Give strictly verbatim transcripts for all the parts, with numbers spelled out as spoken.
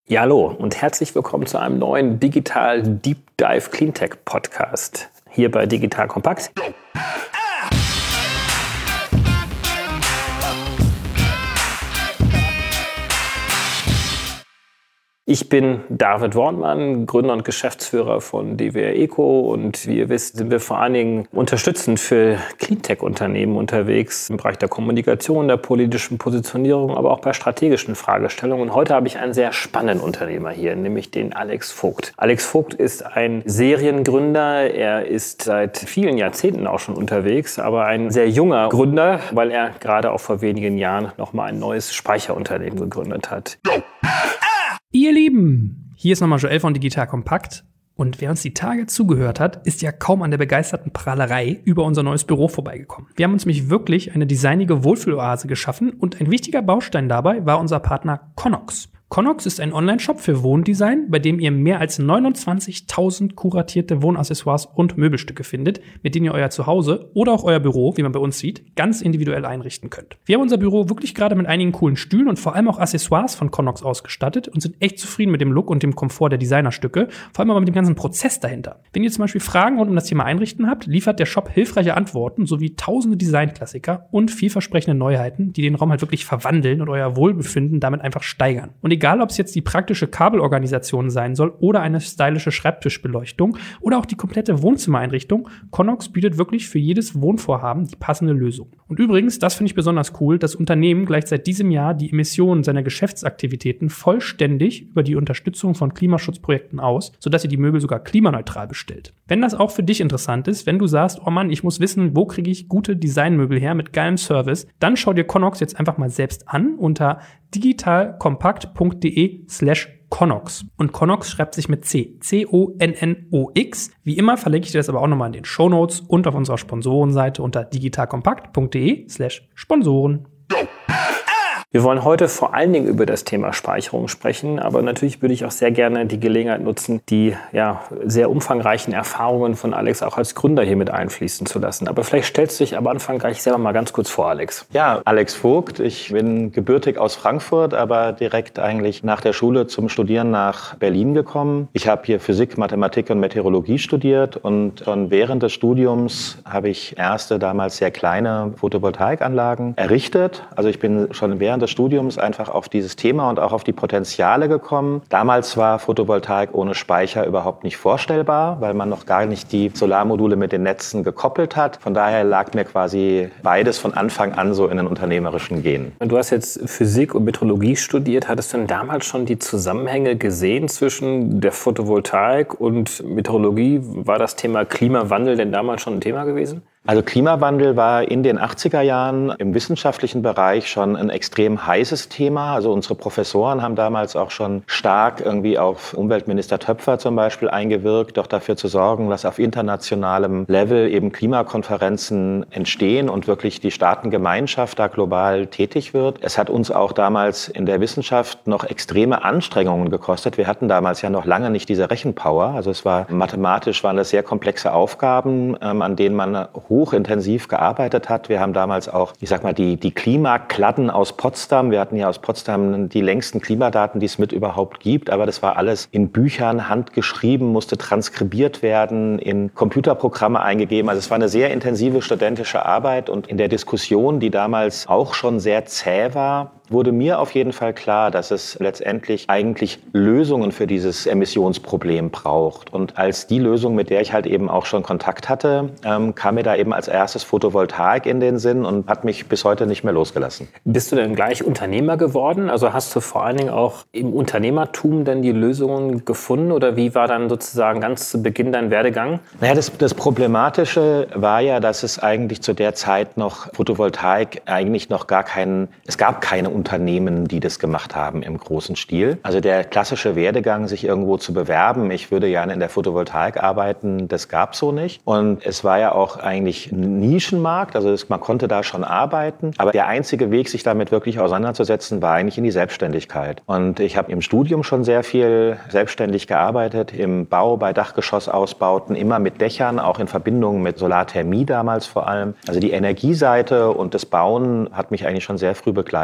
Ja, hallo und herzlich willkommen zu einem neuen Digital Deep Dive Cleantech Podcast hier bei Digital Kompakt. Ich bin David Wortmann, Gründer und Geschäftsführer von D W R Eco und wie ihr wisst, sind wir vor allen Dingen unterstützend für Cleantech-Unternehmen unterwegs im Bereich der Kommunikation, der politischen Positionierung, aber auch bei strategischen Fragestellungen. Und heute habe ich einen sehr spannenden Unternehmer hier, nämlich den Alex Vogt. Alex Vogt ist ein Seriengründer, er ist seit vielen Jahrzehnten auch schon unterwegs, aber ein sehr junger Gründer, weil er gerade auch vor wenigen Jahren nochmal ein neues Speicherunternehmen gegründet hat. Ihr Lieben, hier ist nochmal Joel von Digital Kompakt und wer uns die Tage zugehört hat, ist ja kaum an der begeisterten Prahlerei über unser neues Büro vorbeigekommen. Wir haben uns nämlich wirklich eine designige Wohlfühloase geschaffen und ein wichtiger Baustein dabei war unser Partner Connox. Connox ist ein Online-Shop für Wohndesign, bei dem ihr mehr als neunundzwanzigtausend kuratierte Wohnaccessoires und Möbelstücke findet, mit denen ihr euer Zuhause oder auch euer Büro, wie man bei uns sieht, ganz individuell einrichten könnt. Wir haben unser Büro wirklich gerade mit einigen coolen Stühlen und vor allem auch Accessoires von Connox ausgestattet und sind echt zufrieden mit dem Look und dem Komfort der Designerstücke, vor allem aber mit dem ganzen Prozess dahinter. Wenn ihr zum Beispiel Fragen rund um das Thema Einrichten habt, liefert der Shop hilfreiche Antworten sowie tausende Designklassiker und vielversprechende Neuheiten, die den Raum halt wirklich verwandeln und euer Wohlbefinden damit einfach steigern. Und egal, ob es jetzt die praktische Kabelorganisation sein soll oder eine stylische Schreibtischbeleuchtung oder auch die komplette Wohnzimmereinrichtung, Connox bietet wirklich für jedes Wohnvorhaben die passende Lösung. Und übrigens, das finde ich besonders cool, das Unternehmen gleicht seit diesem Jahr die Emissionen seiner Geschäftsaktivitäten vollständig über die Unterstützung von Klimaschutzprojekten aus, sodass ihr die Möbel sogar klimaneutral bestellt. Wenn das auch für dich interessant ist, wenn du sagst, oh Mann, ich muss wissen, wo kriege ich gute Designmöbel her mit geilem Service, dann schau dir Connox jetzt einfach mal selbst an unter digitalkompakt.de slash Connox. Und Connox schreibt sich mit C. C O N N O X. Wie immer verlinke ich dir das aber auch nochmal in den Shownotes und auf unserer Sponsorenseite unter digitalkompakt.de slash Sponsoren. Wir wollen heute vor allen Dingen über das Thema Speicherung sprechen, aber natürlich würde ich auch sehr gerne die Gelegenheit nutzen, die ja, sehr umfangreichen Erfahrungen von Alex auch als Gründer hier mit einfließen zu lassen. Aber vielleicht stellst du dich am Anfang gleich selber mal ganz kurz vor, Alex. Ja, Alex Vogt. Ich bin gebürtig aus Frankfurt, aber direkt eigentlich nach der Schule zum Studieren nach Berlin gekommen. Ich habe hier Physik, Mathematik und Meteorologie studiert und schon während des Studiums habe ich erste, damals sehr kleine Photovoltaikanlagen errichtet. Also ich bin schon während des Studiums einfach auf dieses Thema und auch auf die Potenziale gekommen. Damals war Photovoltaik ohne Speicher überhaupt nicht vorstellbar, weil man noch gar nicht die Solarmodule mit den Netzen gekoppelt hat. Von daher lag mir quasi beides von Anfang an so in den unternehmerischen Genen. Du hast jetzt Physik und Meteorologie studiert. Hattest du denn damals schon die Zusammenhänge gesehen zwischen der Photovoltaik und Meteorologie? War das Thema Klimawandel denn damals schon ein Thema gewesen? Also Klimawandel war in den achtziger Jahren im wissenschaftlichen Bereich schon ein extrem heißes Thema. Also unsere Professoren haben damals auch schon stark irgendwie auf Umweltminister Töpfer zum Beispiel eingewirkt, doch dafür zu sorgen, dass auf internationalem Level eben Klimakonferenzen entstehen und wirklich die Staatengemeinschaft da global tätig wird. Es hat uns auch damals in der Wissenschaft noch extreme Anstrengungen gekostet. Wir hatten damals ja noch lange nicht diese Rechenpower. Also es war mathematisch waren das sehr komplexe Aufgaben, ähm, an denen man hochintensiv gearbeitet hat. Wir haben damals auch, ich sag mal, die, die Klimakladden aus Potsdam. Wir hatten ja aus Potsdam die längsten Klimadaten, die es mit überhaupt gibt. Aber das war alles in Büchern handgeschrieben, musste transkribiert werden, in Computerprogramme eingegeben. Also es war eine sehr intensive studentische Arbeit. Und in der Diskussion, die damals auch schon sehr zäh war, wurde mir auf jeden Fall klar, dass es letztendlich eigentlich Lösungen für dieses Emissionsproblem braucht. Und als die Lösung, mit der ich halt eben auch schon Kontakt hatte, ähm, kam mir da eben als erstes Photovoltaik in den Sinn und hat mich bis heute nicht mehr losgelassen. Bist du denn gleich Unternehmer geworden? Also hast du vor allen Dingen auch im Unternehmertum denn die Lösungen gefunden? Oder wie war dann sozusagen ganz zu Beginn dein Werdegang? Naja, das, das Problematische war ja, dass es eigentlich zu der Zeit noch Photovoltaik eigentlich noch gar keinen, es gab keine Unternehmen, die das gemacht haben im großen Stil. Also der klassische Werdegang, sich irgendwo zu bewerben, ich würde gerne in der Photovoltaik arbeiten, das gab es so nicht. Und es war ja auch eigentlich ein Nischenmarkt, also es, man konnte da schon arbeiten. Aber der einzige Weg, sich damit wirklich auseinanderzusetzen, war eigentlich in die Selbstständigkeit. Und ich habe im Studium schon sehr viel selbstständig gearbeitet, im Bau, bei Dachgeschossausbauten, immer mit Dächern, auch in Verbindung mit Solarthermie damals vor allem. Also die Energieseite und das Bauen hat mich eigentlich schon sehr früh begleitet. Und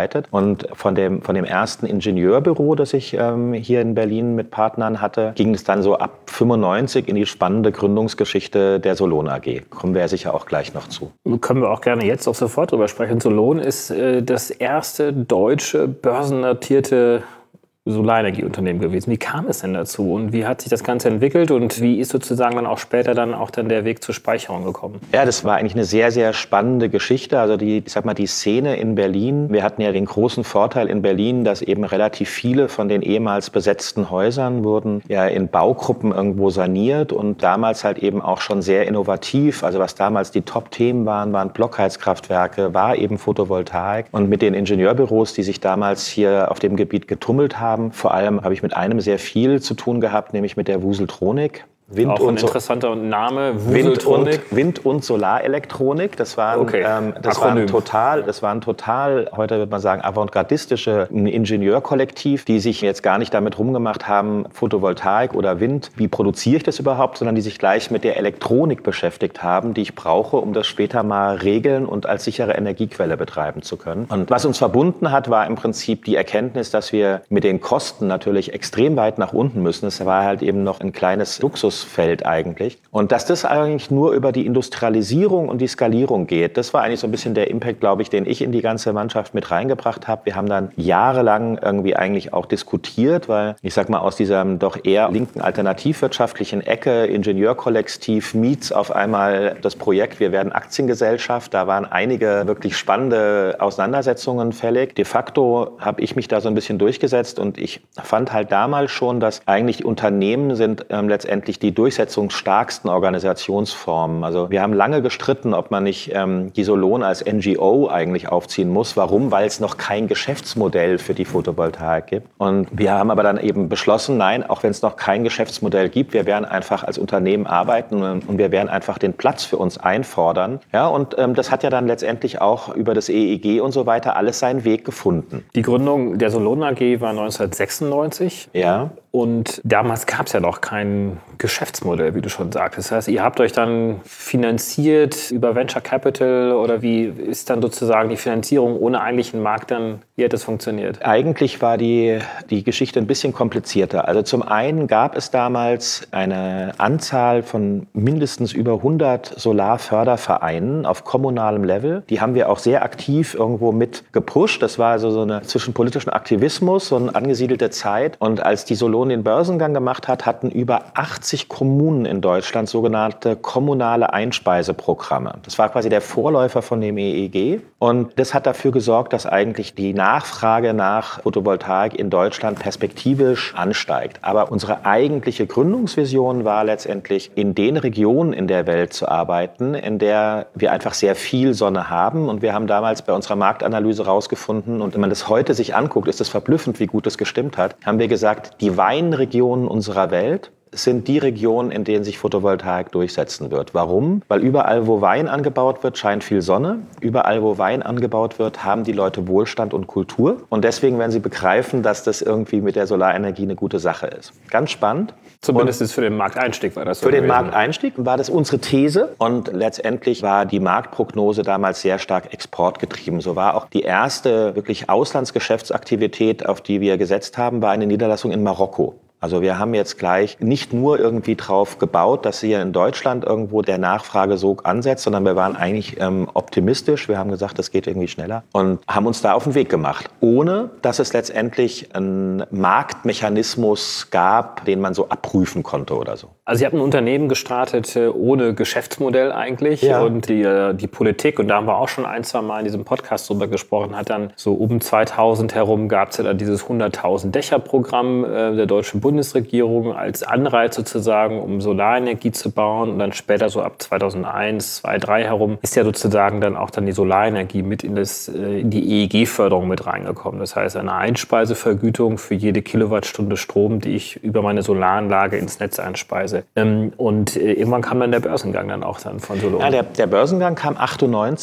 Und von dem, von dem ersten Ingenieurbüro, das ich ähm, hier in Berlin mit Partnern hatte, ging es dann so ab fünfundneunzig in die spannende Gründungsgeschichte der Solon A G. Kommen wir ja sicher auch gleich noch zu. Können wir auch gerne jetzt auch sofort drüber sprechen. Solon ist äh, das erste deutsche börsennotierte Solarenergieunternehmen gewesen. Wie kam es denn dazu und wie hat sich das Ganze entwickelt und wie ist sozusagen dann auch später dann auch dann der Weg zur Speicherung gekommen? Ja, das war eigentlich eine sehr, sehr spannende Geschichte. Also die, ich sag mal, die Szene in Berlin. Wir hatten ja den großen Vorteil in Berlin, dass eben relativ viele von den ehemals besetzten Häusern wurden ja in Baugruppen irgendwo saniert und damals halt eben auch schon sehr innovativ. Also was damals die Top-Themen waren, waren Blockheizkraftwerke, war eben Photovoltaik. Und mit den Ingenieurbüros, die sich damals hier auf dem Gebiet getummelt haben, vor allem habe ich mit einem sehr viel zu tun gehabt, nämlich mit der Wuseltronik. Wind auch ein und interessanter Name, Wind und, Wind- und Solarelektronik. Das waren, okay. ähm, das waren total, das waren total, heute würde man sagen, avantgardistische Ingenieurkollektiv, die sich jetzt gar nicht damit rumgemacht haben, Photovoltaik oder Wind, wie produziere ich das überhaupt, sondern die sich gleich mit der Elektronik beschäftigt haben, die ich brauche, um das später mal regeln und als sichere Energiequelle betreiben zu können. Und was uns verbunden hat, war im Prinzip die Erkenntnis, dass wir mit den Kosten natürlich extrem weit nach unten müssen. Es war halt eben noch ein kleines Luxus Feld eigentlich. Und dass das eigentlich nur über die Industrialisierung und die Skalierung geht, das war eigentlich so ein bisschen der Impact, glaube ich, den ich in die ganze Mannschaft mit reingebracht habe. Wir haben dann jahrelang irgendwie eigentlich auch diskutiert, weil ich sag mal aus dieser doch eher linken alternativwirtschaftlichen Ecke, Ingenieurkollektiv, meets auf einmal das Projekt, wir werden Aktiengesellschaft. Da waren einige wirklich spannende Auseinandersetzungen fällig. De facto habe ich mich da so ein bisschen durchgesetzt und ich fand halt damals schon, dass eigentlich Unternehmen sind ähm, letztendlich die durchsetzungsstarksten Organisationsformen. Also wir haben lange gestritten, ob man nicht ähm, die Solon als N G O eigentlich aufziehen muss. Warum? Weil es noch kein Geschäftsmodell für die Photovoltaik gibt. Und wir haben aber dann eben beschlossen, nein, auch wenn es noch kein Geschäftsmodell gibt, wir werden einfach als Unternehmen arbeiten und wir werden einfach den Platz für uns einfordern. Ja, und ähm, das hat ja dann letztendlich auch über das E E G und so weiter alles seinen Weg gefunden. Die Gründung der Solon A G war neunzehnhundertsechsundneunzig. Ja. Und damals gab es ja noch kein Geschäftsmodell, wie du schon sagtest. Das heißt, ihr habt euch dann finanziert über Venture Capital oder wie ist dann sozusagen die Finanzierung ohne eigentlichen Markt dann, wie hat das funktioniert? Eigentlich war die, die Geschichte ein bisschen komplizierter. Also zum einen gab es damals eine Anzahl von mindestens über hundert Solarfördervereinen auf kommunalem Level. Die haben wir auch sehr aktiv irgendwo mit gepusht. Das war also so eine zwischen politischen Aktivismus, so eine angesiedelte Zeit. Und als die Solon den Börsengang gemacht hat, hatten über achtzig Kommunen in Deutschland sogenannte kommunale Einspeiseprogramme. Das war quasi der Vorläufer von dem E E G. Und das hat dafür gesorgt, dass eigentlich die Nachfrage nach Photovoltaik in Deutschland perspektivisch ansteigt. Aber unsere eigentliche Gründungsvision war letztendlich, in den Regionen in der Welt zu arbeiten, in der wir einfach sehr viel Sonne haben. Und wir haben damals bei unserer Marktanalyse herausgefunden, und wenn man das heute sich anguckt, ist es verblüffend, wie gut das gestimmt hat, haben wir gesagt, die Weinregionen unserer Welt sind die Regionen, in denen sich Photovoltaik durchsetzen wird. Warum? Weil überall, wo Wein angebaut wird, scheint viel Sonne. Überall, wo Wein angebaut wird, haben die Leute Wohlstand und Kultur. Und deswegen werden sie begreifen, dass das irgendwie mit der Solarenergie eine gute Sache ist. Ganz spannend. Zumindest und für den Markteinstieg war das so. Für den Markteinstieg war das unsere These. Und letztendlich war die Marktprognose damals sehr stark exportgetrieben. So war auch die erste wirklich Auslandsgeschäftsaktivität, auf die wir gesetzt haben, war eine Niederlassung in Marokko. Also wir haben jetzt gleich nicht nur irgendwie drauf gebaut, dass hier in Deutschland irgendwo der Nachfragesog ansetzt, sondern wir waren eigentlich ähm, optimistisch. Wir haben gesagt, das geht irgendwie schneller und haben uns da auf den Weg gemacht, ohne dass es letztendlich einen Marktmechanismus gab, den man so abprüfen konnte oder so. Also ihr habt ein Unternehmen gestartet ohne Geschäftsmodell eigentlich, ja. Und die, die Politik, und da haben wir auch schon ein, zwei Mal in diesem Podcast drüber gesprochen, hat dann so um zweitausend herum gab es ja dann dieses hunderttausend Dächer-Programm äh, der deutschen Bundesregierung als Anreiz sozusagen, um Solarenergie zu bauen, und dann später so ab zweitausendeins, zweitausenddrei, drei herum ist ja sozusagen dann auch dann die Solarenergie mit in, das, in die E E G-Förderung mit reingekommen. Das heißt eine Einspeisevergütung für jede Kilowattstunde Strom, die ich über meine Solaranlage ins Netz einspeise. Und irgendwann kam dann der Börsengang dann auch dann von Solon. Ja, der, der Börsengang kam achtundneunzig.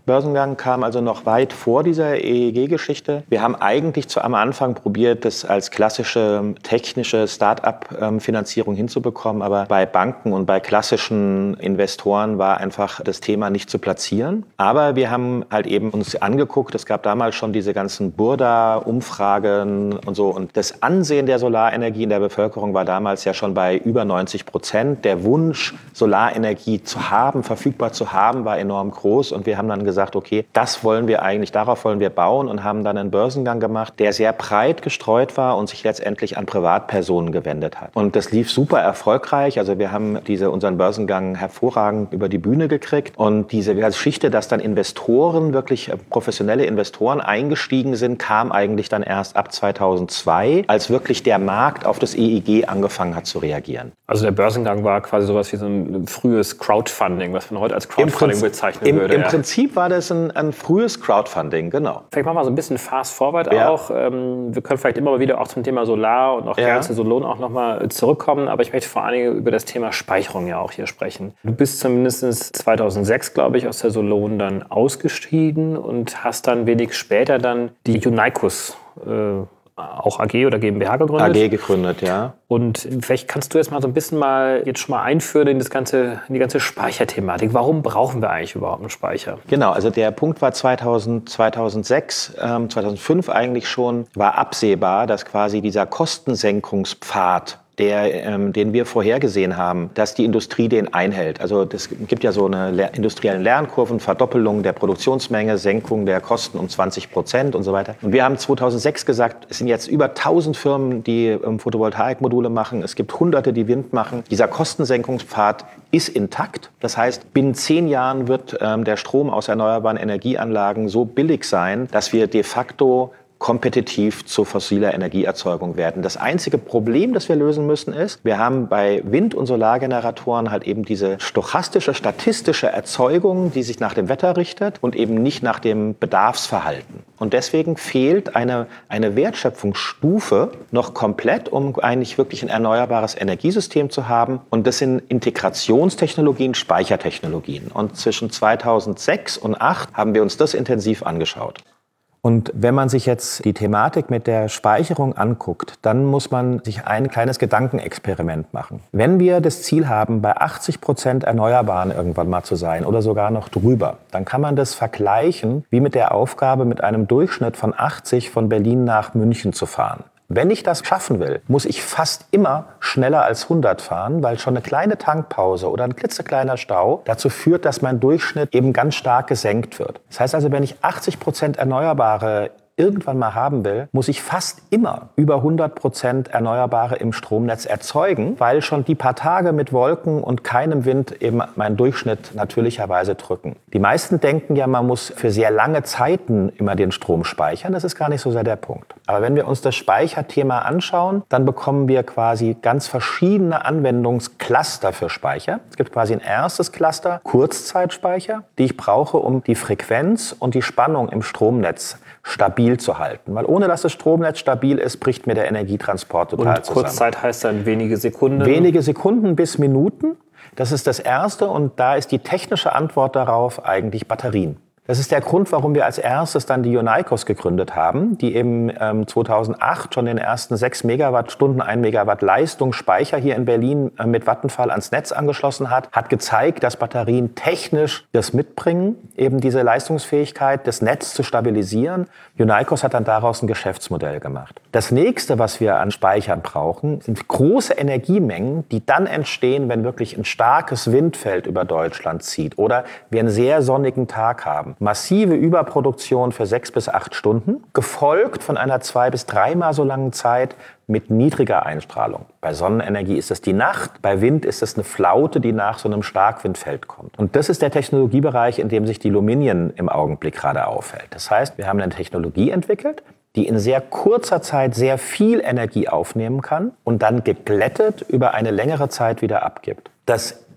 Börsengang kam also noch weit vor dieser E E G-Geschichte. Wir haben eigentlich zu, am Anfang probiert, das als klassische technische Start-up-Finanzierung hinzubekommen, aber bei Banken und bei klassischen Investoren war einfach das Thema nicht zu platzieren. Aber wir haben halt eben uns angeguckt, es gab damals schon diese ganzen Burda-Umfragen und so, und das Ansehen der Solarenergie in der Bevölkerung war damals ja schon bei über neunzig Prozent. Der Wunsch, Solarenergie zu haben, verfügbar zu haben, war enorm groß, und wir haben dann gesagt, okay, das wollen wir eigentlich, darauf wollen wir bauen, und haben dann einen Börsengang gemacht, der sehr breit gestreut war und sich letztendlich an Privatpersonen gewendet hat. Und das lief super erfolgreich. Also wir haben diese, unseren Börsengang hervorragend über die Bühne gekriegt, und diese Geschichte, dass dann Investoren, wirklich professionelle Investoren eingestiegen sind, kam eigentlich dann erst ab zweitausendzwei, als wirklich der Markt auf das E E G angefangen hat zu reagieren. Also der Börsengang war quasi sowas wie so ein frühes Crowdfunding, was man heute als Crowdfunding bezeichnen im, würde. Im ja. Prinzip war das ein, ein frühes Crowdfunding, genau. Vielleicht machen wir so ein bisschen fast forward ja. auch. Ähm, wir können vielleicht immer mal wieder auch zum Thema Solar und auch ja. gerne zu Solohn auch nochmal zurückkommen, aber ich möchte vor allen Dingen über das Thema Speicherung ja auch hier sprechen. Du bist zumindest zweitausendsechs, glaube ich, aus der Solohn dann ausgestiegen und hast dann wenig später dann die Unicus äh, auch A G oder GmbH gegründet. A G gegründet, ja. Und vielleicht kannst du jetzt mal so ein bisschen mal jetzt schon mal einführen in das ganze, in die ganze Speicherthematik. Warum brauchen wir eigentlich überhaupt einen Speicher? Genau, also der Punkt war zweitausend, zweitausendsechs, ähm, zweitausendfünf eigentlich schon, war absehbar, dass quasi dieser Kostensenkungspfad, der, ähm, den wir vorhergesehen haben, dass die Industrie den einhält. Also es gibt ja so eine le- industriellen Lernkurven, Verdoppelung der Produktionsmenge, Senkung der Kosten um zwanzig Prozent und so weiter. Und wir haben zweitausendsechs gesagt, es sind jetzt über tausend Firmen, die ähm, Photovoltaikmodule machen. Es gibt Hunderte, die Wind machen. Dieser Kostensenkungspfad ist intakt. Das heißt, binnen zehn Jahren wird ähm, der Strom aus erneuerbaren Energieanlagen so billig sein, dass wir de facto kompetitiv zu fossiler Energieerzeugung werden. Das einzige Problem, das wir lösen müssen, ist, wir haben bei Wind- und Solargeneratoren halt eben diese stochastische, statistische Erzeugung, die sich nach dem Wetter richtet und eben nicht nach dem Bedarfsverhalten. Und deswegen fehlt eine, eine Wertschöpfungsstufe noch komplett, um eigentlich wirklich ein erneuerbares Energiesystem zu haben. Und das sind Integrationstechnologien, Speichertechnologien. Und zwischen zweitausendsechs und zweitausendacht haben wir uns das intensiv angeschaut. Und wenn man sich jetzt die Thematik mit der Speicherung anguckt, dann muss man sich ein kleines Gedankenexperiment machen. Wenn wir das Ziel haben, bei achtzig Prozent Erneuerbaren irgendwann mal zu sein oder sogar noch drüber, dann kann man das vergleichen wie mit der Aufgabe, mit einem Durchschnitt von achtzig von Berlin nach München zu fahren. Wenn ich das schaffen will, muss ich fast immer schneller als hundert fahren, weil schon eine kleine Tankpause oder ein klitzekleiner Stau dazu führt, dass mein Durchschnitt eben ganz stark gesenkt wird. Das heißt also, wenn ich achtzig Prozent Erneuerbare irgendwann mal haben will, muss ich fast immer über hundert Prozent Erneuerbare im Stromnetz erzeugen, weil schon die paar Tage mit Wolken und keinem Wind eben meinen Durchschnitt natürlicherweise drücken. Die meisten denken ja, man muss für sehr lange Zeiten immer den Strom speichern. Das ist gar nicht so sehr der Punkt. Aber wenn wir uns das Speicherthema anschauen, dann bekommen wir quasi ganz verschiedene Anwendungscluster für Speicher. Es gibt quasi ein erstes Cluster, Kurzzeitspeicher, die ich brauche, um die Frequenz und die Spannung im Stromnetz stabil zu halten. Weil ohne dass das Stromnetz stabil ist, bricht mir der Energietransport total und zusammen. Kurzzeit heißt dann wenige Sekunden? Wenige Sekunden bis Minuten. Das ist das Erste, und da ist die technische Antwort darauf eigentlich Batterien. Das ist der Grund, warum wir als erstes dann die Unicus gegründet haben, die eben ähm, zweitausendacht schon den ersten sechs Megawattstunden, ein Megawatt Leistungsspeicher hier in Berlin äh, mit Vattenfall ans Netz angeschlossen hat, hat gezeigt, dass Batterien technisch das mitbringen, eben diese Leistungsfähigkeit, das Netz zu stabilisieren. Unicus hat dann daraus ein Geschäftsmodell gemacht. Das nächste, was wir an Speichern brauchen, sind große Energiemengen, die dann entstehen, wenn wirklich ein starkes Windfeld über Deutschland zieht oder wir einen sehr sonnigen Tag haben. Massive Überproduktion für sechs bis acht Stunden, gefolgt von einer zwei- bis dreimal so langen Zeit mit niedriger Einstrahlung. Bei Sonnenenergie ist es die Nacht, bei Wind ist es eine Flaute, die nach so einem Starkwindfeld kommt. Und das ist der Technologiebereich, in dem sich die Luminien im Augenblick gerade aufhält. Das heißt, wir haben eine Technologie entwickelt, die in sehr kurzer Zeit sehr viel Energie aufnehmen kann und dann geglättet über eine längere Zeit wieder abgibt. Das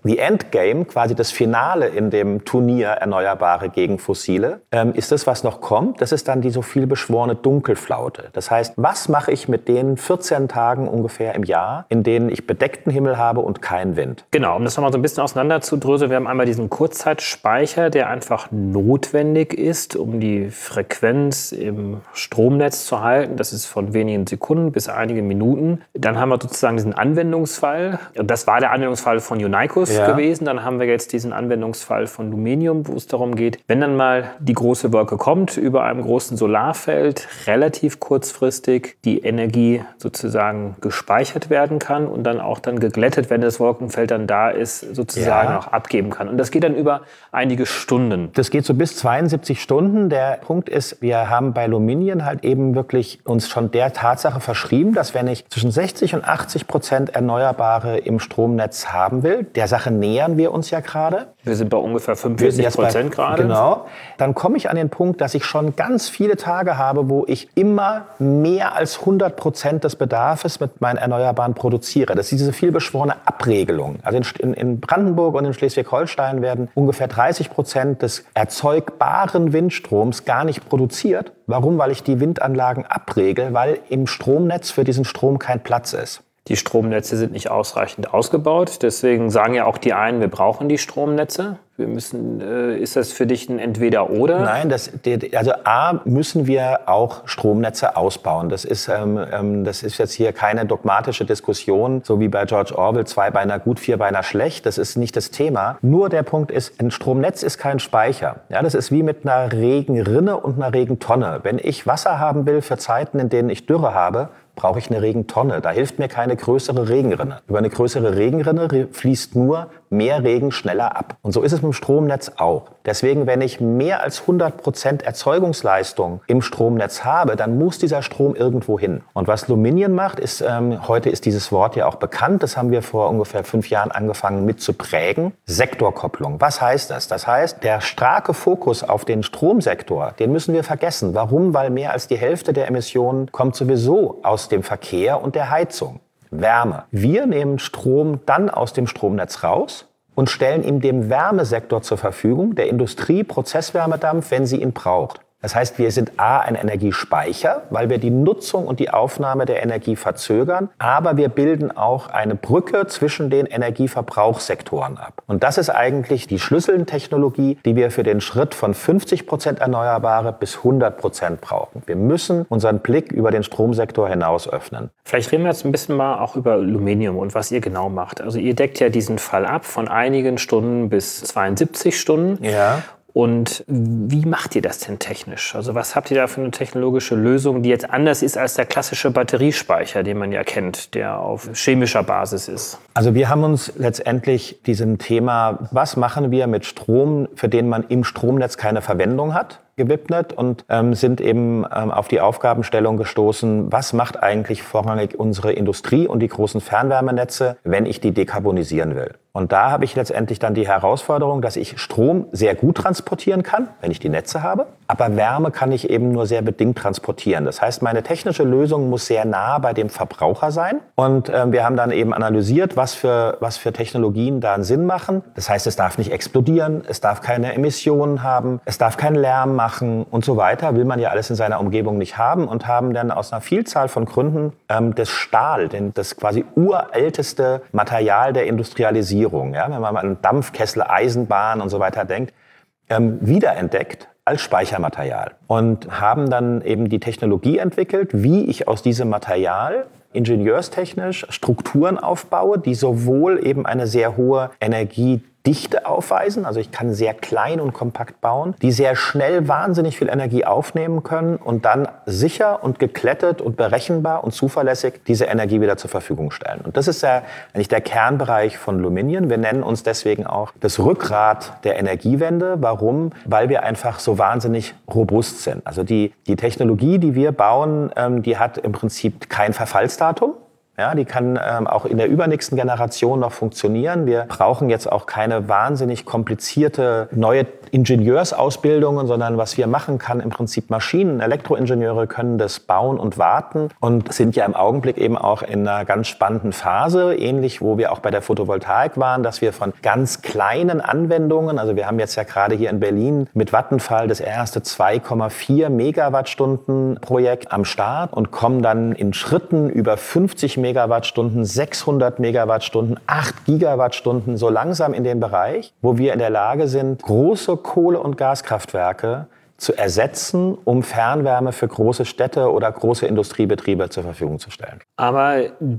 the Endgame, quasi das Finale in dem Turnier Erneuerbare gegen Fossile, ähm, ist das, was noch kommt. Das ist dann die so viel beschworene Dunkelflaute. Das heißt, was mache ich mit den vierzehn Tagen ungefähr im Jahr, in denen ich bedeckten Himmel habe und keinen Wind? Genau, um das nochmal so ein bisschen auseinander zu dröseln, wir haben einmal diesen Kurzzeitspeicher, der einfach notwendig ist, um die Frequenz im Stromnetz zu halten. Das ist von wenigen Sekunden bis einige Minuten. Dann haben wir sozusagen diesen Anwendungsfall. Das war der Anwendungsfall von Unicus ja. gewesen. Dann haben wir jetzt diesen Anwendungsfall von Luminium, wo es darum geht, wenn dann mal die große Wolke kommt, über einem großen Solarfeld, relativ kurzfristig die Energie sozusagen gespeichert werden kann und dann auch dann geglättet, wenn das Wolkenfeld dann da ist, sozusagen ja. auch abgeben kann. Und das geht dann über einige Stunden. Das geht so bis zweiundsiebzig Stunden. Der Punkt ist, wir haben bei Luminien halt eben wirklich uns schon der Tatsache verschrieben, dass wenn ich zwischen sechzig und achtzig Prozent Erneuerbare im Stromnetz haben will, der Sache nähern wir uns ja gerade. Wir sind bei ungefähr fünfundvierzig Prozent gerade. Genau. Dann komme ich an den Punkt, dass ich schon ganz viele Tage habe, wo ich immer mehr als hundert Prozent des Bedarfs mit meinen Erneuerbaren produziere. Das ist diese vielbeschworene Abregelung. Also in, in Brandenburg und in Schleswig-Holstein werden ungefähr dreißig Prozent des erzeugbaren Windstroms gar nicht produziert. Warum? Weil ich die Windanlagen abregel, weil im Stromnetz für diesen Strom kein Platz ist. Die Stromnetze sind nicht ausreichend ausgebaut. Deswegen sagen ja auch die einen, wir brauchen die Stromnetze. Wir müssen, äh, ist das für dich ein Entweder-Oder? Nein, das, also A, müssen wir auch Stromnetze ausbauen. Das ist, ähm, das ist jetzt hier keine dogmatische Diskussion, so wie bei George Orwell, zwei Beiner gut, vier Beiner schlecht. Das ist nicht das Thema. Nur der Punkt ist, ein Stromnetz ist kein Speicher. Ja, das ist wie mit einer Regenrinne und einer Regentonne. Wenn ich Wasser haben will für Zeiten, in denen ich Dürre habe, brauche ich eine Regentonne. Da hilft mir keine größere Regenrinne. Über eine größere Regenrinne fließt nur mehr Regen schneller ab. Und so ist es mit dem Stromnetz auch. Deswegen, wenn ich mehr als hundert Prozent Erzeugungsleistung im Stromnetz habe, dann muss dieser Strom irgendwo hin. Und was Luminien macht, ist, ähm, heute ist dieses Wort ja auch bekannt, das haben wir vor ungefähr fünf Jahren angefangen mit zu prägen, Sektorkopplung. Was heißt das? Das heißt, der starke Fokus auf den Stromsektor, den müssen wir vergessen. Warum? Weil mehr als die Hälfte der Emissionen kommt sowieso aus dem Verkehr und der Heizung. Wärme. Wir nehmen Strom dann aus dem Stromnetz raus und stellen ihm dem Wärmesektor zur Verfügung, der Industrie Prozesswärmedampf, wenn sie ihn braucht. Das heißt, wir sind A, ein Energiespeicher, weil wir die Nutzung und die Aufnahme der Energie verzögern, aber wir bilden auch eine Brücke zwischen den Energieverbrauchssektoren ab. Und das ist eigentlich die Schlüsseltechnologie, die wir für den Schritt von fünfzig Prozent Erneuerbare bis hundert Prozent brauchen. Wir müssen unseren Blick über den Stromsektor hinaus öffnen. Vielleicht reden wir jetzt ein bisschen mal auch über Luminium und was ihr genau macht. Also ihr deckt ja diesen Fall ab von einigen Stunden bis zweiundsiebzig Stunden. Ja. Und wie macht ihr das denn technisch? Also was habt ihr da für eine technologische Lösung, die jetzt anders ist als der klassische Batteriespeicher, den man ja kennt, der auf chemischer Basis ist? Also wir haben uns letztendlich diesem Thema, was machen wir mit Strom, für den man im Stromnetz keine Verwendung hat, gewidmet und ähm, sind eben ähm, auf die Aufgabenstellung gestoßen, was macht eigentlich vorrangig unsere Industrie und die großen Fernwärmenetze, wenn ich die dekarbonisieren will. Und da habe ich letztendlich dann die Herausforderung, dass ich Strom sehr gut transportieren kann, wenn ich die Netze habe, aber Wärme kann ich eben nur sehr bedingt transportieren. Das heißt, meine technische Lösung muss sehr nah bei dem Verbraucher sein und äh, wir haben dann eben analysiert, was für, was für Technologien da einen Sinn machen. Das heißt, es darf nicht explodieren, es darf keine Emissionen haben, es darf keinen Lärm machen und so weiter, will man ja alles in seiner Umgebung nicht haben und haben dann aus einer Vielzahl von Gründen ähm, das Stahl, den, das quasi urälteste Material der Industrialisierung, ja, wenn man mal an Dampfkessel, Eisenbahn und so weiter denkt, ähm, wiederentdeckt als Speichermaterial und haben dann eben die Technologie entwickelt, wie ich aus diesem Material ingenieurstechnisch Strukturen aufbaue, die sowohl eben eine sehr hohe Energiedichte aufweisen, also ich kann sehr klein und kompakt bauen, die sehr schnell wahnsinnig viel Energie aufnehmen können und dann sicher und geklettet und berechenbar und zuverlässig diese Energie wieder zur Verfügung stellen. Und das ist ja eigentlich der Kernbereich von Luminien. Wir nennen uns deswegen auch das Rückgrat der Energiewende. Warum? Weil wir einfach so wahnsinnig robust sind. Also die, die Technologie, die wir bauen, ähm, die hat im Prinzip kein Verfallsdatum. Ja, die kann ähm, auch in der übernächsten Generation noch funktionieren. Wir brauchen jetzt auch keine wahnsinnig komplizierte neue Ingenieursausbildungen, sondern was wir machen, kann im Prinzip Maschinen, Elektroingenieure können das bauen und warten und sind ja im Augenblick eben auch in einer ganz spannenden Phase, ähnlich wo wir auch bei der Photovoltaik waren, dass wir von ganz kleinen Anwendungen, also wir haben jetzt ja gerade hier in Berlin mit Vattenfall das erste zwei Komma vier Megawattstunden Projekt am Start und kommen dann in Schritten über fünfzig Megawattstunden, sechshundert Megawattstunden, acht Gigawattstunden, so langsam in den Bereich, wo wir in der Lage sind, große Kohle- und Gaskraftwerke zu ersetzen, um Fernwärme für große Städte oder große Industriebetriebe zur Verfügung zu stellen. Aber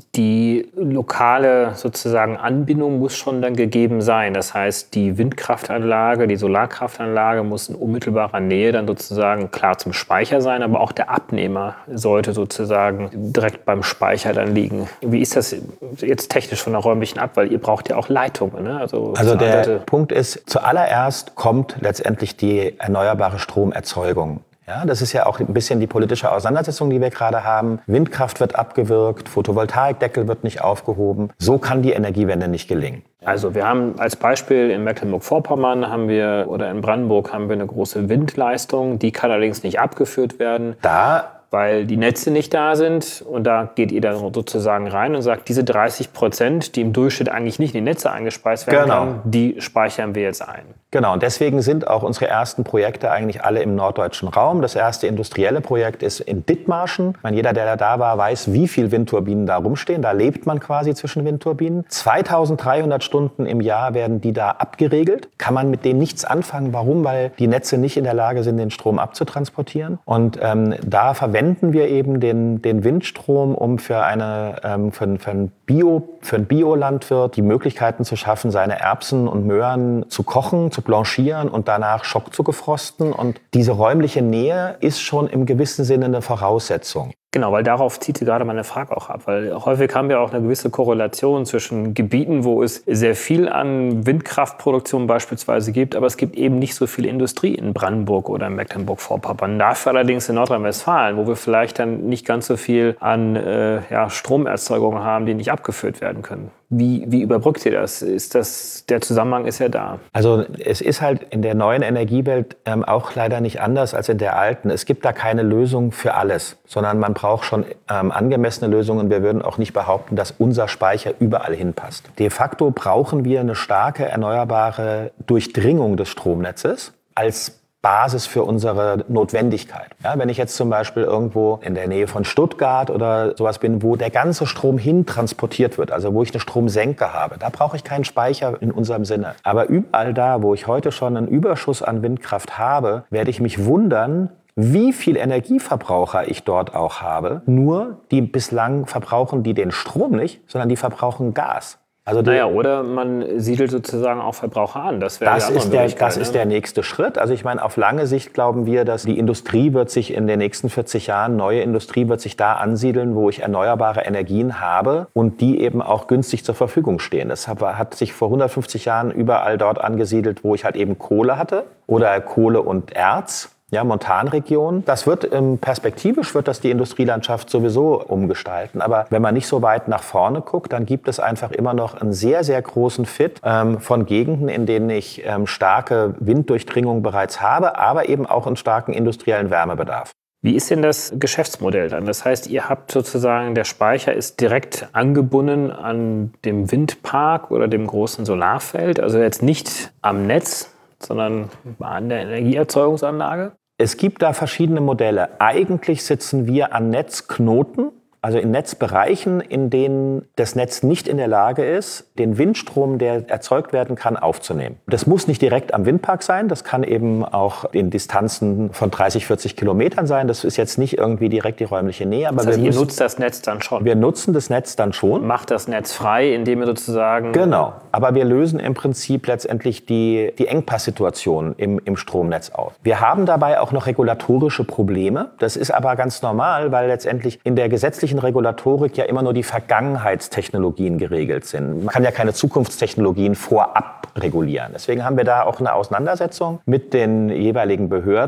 die lokale sozusagen Anbindung muss schon dann gegeben sein. Das heißt, die Windkraftanlage, die Solarkraftanlage muss in unmittelbarer Nähe dann sozusagen klar zum Speicher sein, aber auch der Abnehmer sollte sozusagen direkt beim Speicher dann liegen. Wie ist das jetzt technisch von der räumlichen ab? Weil ihr braucht ja auch Leitungen. Ne? Also, also der Punkt ist, zuallererst kommt letztendlich die erneuerbare Strom Erzeugung. Ja, das ist ja auch ein bisschen die politische Auseinandersetzung, die wir gerade haben. Windkraft wird abgewürgt, Photovoltaikdeckel wird nicht aufgehoben. So kann die Energiewende nicht gelingen. Also wir haben als Beispiel in Mecklenburg-Vorpommern haben wir oder in Brandenburg haben wir eine große Windleistung. Die kann allerdings nicht abgeführt werden. Da weil die Netze nicht da sind und da geht ihr dann sozusagen rein und sagt, diese dreißig Prozent, die im Durchschnitt eigentlich nicht in die Netze eingespeist werden genau. kann, die speichern wir jetzt ein. Genau, und deswegen sind auch unsere ersten Projekte eigentlich alle im norddeutschen Raum. Das erste industrielle Projekt ist in Dithmarschen. Ich meine, jeder, der da war, weiß, wie viele Windturbinen da rumstehen. Da lebt man quasi zwischen Windturbinen. zweitausenddreihundert Stunden im Jahr werden die da abgeregelt. Kann man mit denen nichts anfangen. Warum? Weil die Netze nicht in der Lage sind, den Strom abzutransportieren. Und ähm, da verwenden wir eben den, den Windstrom, um für, eine, ähm, für, für, ein Bio, für einen Biolandwirt die Möglichkeiten zu schaffen, seine Erbsen und Möhren zu kochen, zu blanchieren und danach Schock zu gefrosten. Und diese räumliche Nähe ist schon im gewissen Sinne eine Voraussetzung. Genau, weil darauf zieht sie gerade meine Frage auch ab. Weil häufig haben wir auch eine gewisse Korrelation zwischen Gebieten, wo es sehr viel an Windkraftproduktion beispielsweise gibt, aber es gibt eben nicht so viel Industrie in Brandenburg oder in Mecklenburg-Vorpommern. Dafür allerdings in Nordrhein-Westfalen, wo wir vielleicht dann nicht ganz so viel an äh, ja, Stromerzeugung haben, die nicht abgeführt werden können. Wie, wie überbrückt ihr das? Ist das? Der Zusammenhang ist ja da. Also es ist halt in der neuen Energiewelt ähm, auch leider nicht anders als in der alten. Es gibt da keine Lösung für alles, sondern man braucht schon ähm, angemessene Lösungen. Wir würden auch nicht behaupten, dass unser Speicher überall hinpasst. De facto brauchen wir eine starke erneuerbare Durchdringung des Stromnetzes als Basis für unsere Notwendigkeit. Ja, wenn ich jetzt zum Beispiel irgendwo in der Nähe von Stuttgart oder sowas bin, wo der ganze Strom hin transportiert wird, also wo ich eine Stromsenke habe, da brauche ich keinen Speicher in unserem Sinne. Aber überall da, wo ich heute schon einen Überschuss an Windkraft habe, werde ich mich wundern, wie viel Energieverbraucher ich dort auch habe. Nur die bislang verbrauchen die den Strom nicht, sondern die verbrauchen Gas. Also naja, oder man siedelt sozusagen auch Verbraucher an. Das wäre das die ist der, Das ne? ist der nächste Schritt. Also ich meine, auf lange Sicht glauben wir, dass die Industrie wird sich in den nächsten vierzig Jahren, neue Industrie wird sich da ansiedeln, wo ich erneuerbare Energien habe und die eben auch günstig zur Verfügung stehen. Das hat sich vor hundertfünfzig Jahren überall dort angesiedelt, wo ich halt eben Kohle hatte oder Kohle und Erz. Ja, Montanregion. Das wird ähm, perspektivisch wird das die Industrielandschaft sowieso umgestalten. Aber wenn man nicht so weit nach vorne guckt, dann gibt es einfach immer noch einen sehr, sehr großen Fit ähm, von Gegenden, in denen ich ähm, starke Winddurchdringung bereits habe, aber eben auch einen starken industriellen Wärmebedarf. Wie ist denn das Geschäftsmodell dann? Das heißt, ihr habt sozusagen, der Speicher ist direkt angebunden an dem Windpark oder dem großen Solarfeld, also jetzt nicht am Netz, sondern an der Energieerzeugungsanlage? Es gibt da verschiedene Modelle. Eigentlich sitzen wir an Netzknoten, also in Netzbereichen, in denen das Netz nicht in der Lage ist, den Windstrom, der erzeugt werden kann, aufzunehmen. Das muss nicht direkt am Windpark sein, das kann eben auch in Distanzen von dreißig, vierzig Kilometern sein. Das ist jetzt nicht irgendwie direkt die räumliche Nähe. Aber das heißt, wir ihr müssen, nutzt das Netz dann schon? Wir nutzen das Netz dann schon. Macht das Netz frei, indem ihr sozusagen... Genau, aber wir lösen im Prinzip letztendlich die, die Engpasssituation im, im Stromnetz auf. Wir haben dabei auch noch regulatorische Probleme. Das ist aber ganz normal, weil letztendlich in der gesetzlichen Regulatorik ja immer nur die Vergangenheitstechnologien geregelt sind. Man kann ja keine Zukunftstechnologien vorab regulieren. Deswegen haben wir da auch eine Auseinandersetzung mit den jeweiligen Behörden.